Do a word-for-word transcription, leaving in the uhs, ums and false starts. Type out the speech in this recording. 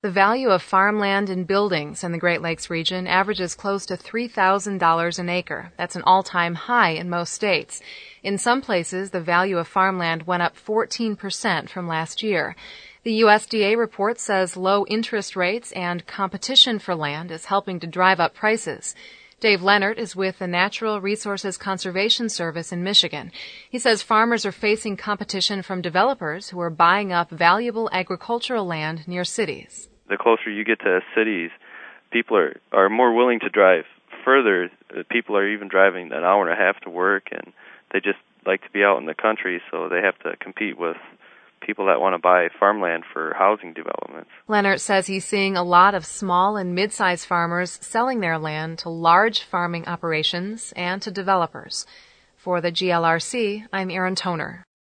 The value of farmland and buildings in the Great Lakes region averages close to three thousand dollars an acre. That's an all-time high in most states. In some places, the value of farmland went up fourteen percent from last year. The U S D A report says low interest rates and competition for land is helping to drive up prices. Dave Leonard is with the Natural Resources Conservation Service in Michigan. He says farmers are facing competition from developers who are buying up valuable agricultural land near cities. The closer you get to cities, people are, are more willing to drive further. People are even driving an hour and a half to work, and they just like to be out in the country, so they have to compete with people that want to buy farmland for housing developments. Leonard says he's seeing a lot of small and mid-sized farmers selling their land to large farming operations and to developers. For the G L R C, I'm Erin Toner.